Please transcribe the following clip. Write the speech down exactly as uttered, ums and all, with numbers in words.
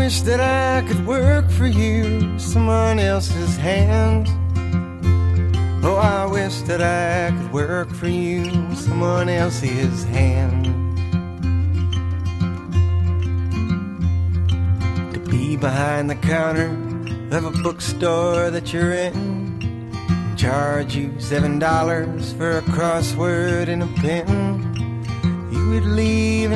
wish that I could work for you, someone else's hands. Oh, I wish that I could work for you, someone else's hand. To be behind the counter of a bookstore that you're in, charge you seven dollars for a crossword and a pen. You would leave